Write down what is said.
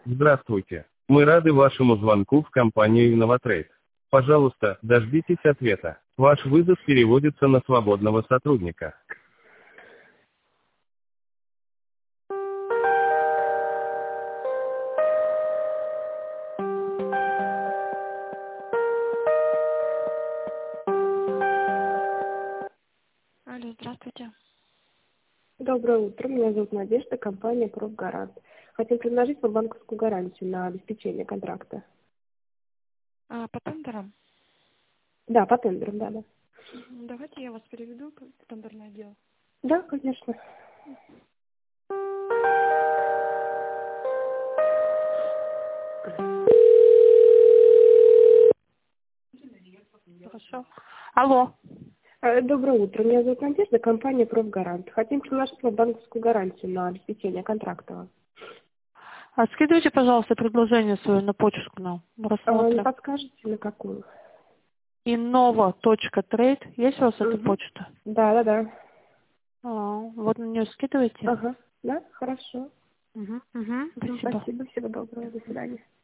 Здравствуйте. Мы рады вашему звонку в компанию InnovaTrade. Пожалуйста, дождитесь ответа. Ваш вызов переводится на свободного сотрудника. Алло, здравствуйте. Доброе утро. Меня зовут Надежда, компания «Профгарант». Хотим предложить вам банковскую гарантию на обеспечение контракта. По тендерам? Да, по тендерам, да. Давайте я вас переведу в тендерное дело. Да, конечно. Хорошо. Алло. Доброе утро. Меня зовут Надежда, компания «Профгарант». Хотим предложить вам банковскую гарантию на обеспечение контракта. Скидывайте, пожалуйста, предложение свое на почту к нам. Мы Не рассмотрим. подскажете, на какую? Innova.trade. Есть у вас эта Угу. почта? Да. Вот на нее скидывайте. Ага. Да, хорошо. Спасибо. Спасибо, всего доброго. До свидания.